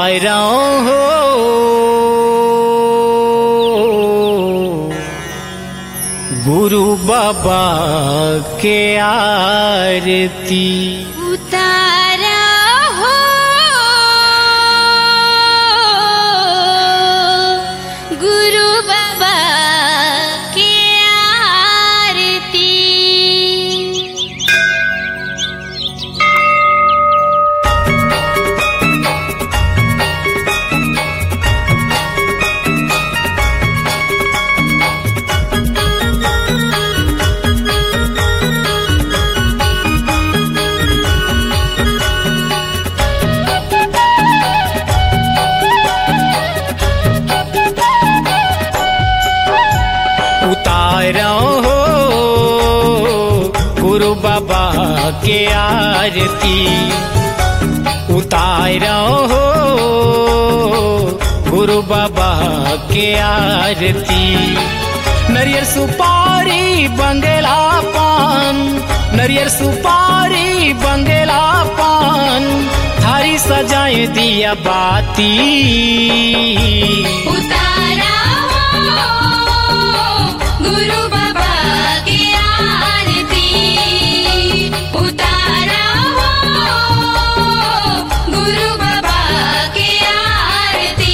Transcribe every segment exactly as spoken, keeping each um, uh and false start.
उतारा हो गुरु बाबा के आरती। उतारा हो गुरु बाबा के आरती। उतारा हो गुरु बाबा के आरती। उतारा हो गुरु बाबा के आरती। नरियर सुपारी बंगला पान, नरियर सुपारी बंगला पान, थारी सजाए दिया बाती। उतारा गुरु बाबा की आरती। उतारा हो गुरु बाबा की आरती।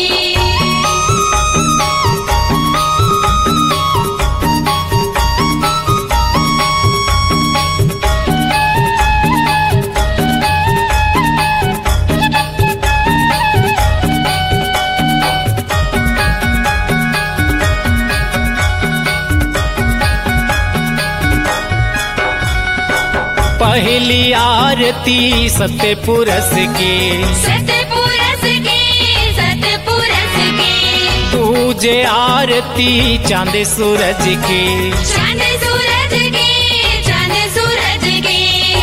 पहली आरती सत्यपुरस के, सतपुरस के, सतपुरस के। तुझे आरती चांद सूरज के, चांद सूरज के, चांद सूरज के।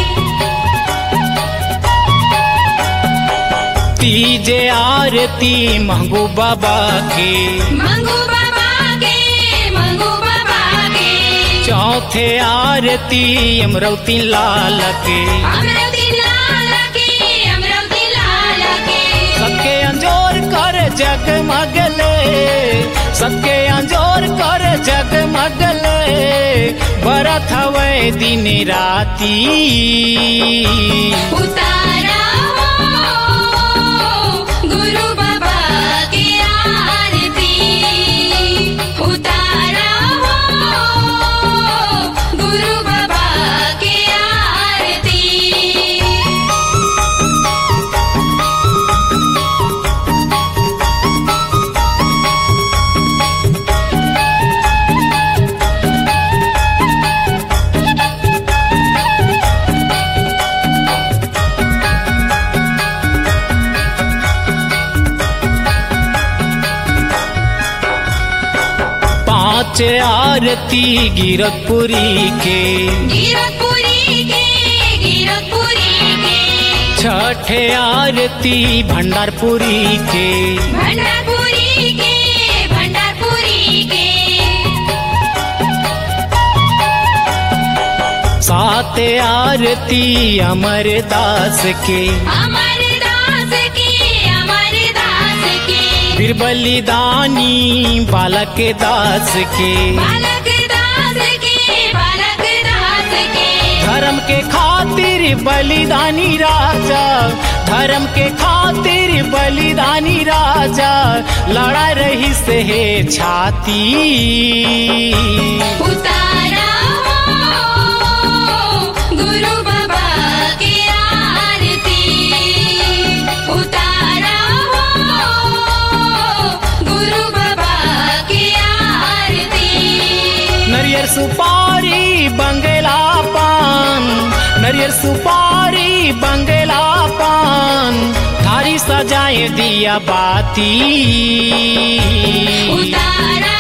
तीजे आरती महंगू बाबा के, मंगू बाबा के, मंगू बाबा के। चौथे आरती अमरवती लाल के, अमरवती लाल के, अमरवती लाल के। सबके अंजोर कर जगमगले, सबके अंजोर कर जगमगले, बरत हवे दिन राती। उतारा हो गुरु बाबा की आरती। उतारा हो गुरु बाबा की आरती। पांच आरती गिरतपुरी के, गिरतपुरी के, गिरतपुरी के। छठे आरती भंडारपुरी के, भंडारपुरी के, भंडारपुरी के। सात आरती अमरदास के, अमरदास के, अमरदास के। बिरबली दानी बालक दास के, बालक दास के, बालक दास के। धर्म के खातिर बलिदानी राजा, धर्म के खातिर बलिदानी राजा, लड़ा रही से है छाती। उतारा हो गुरु बाबा की आरती। उतारा हो गुरु बाबा की आरती। नरियर सुपारी बंगला पान, नरियर सुपारी बंगला पान, थारी सजाए दिया बाती। उतारा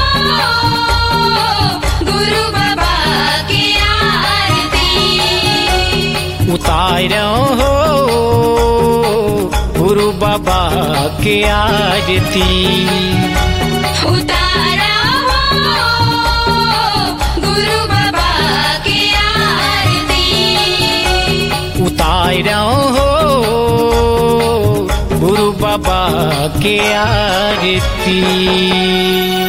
हो गुरु बाबा की आरती। उतारा हो गुरु बाबा के आरती। उतारा हो गुरु बाबा की आरती। उतारा हो गुरु बाबा के आरती।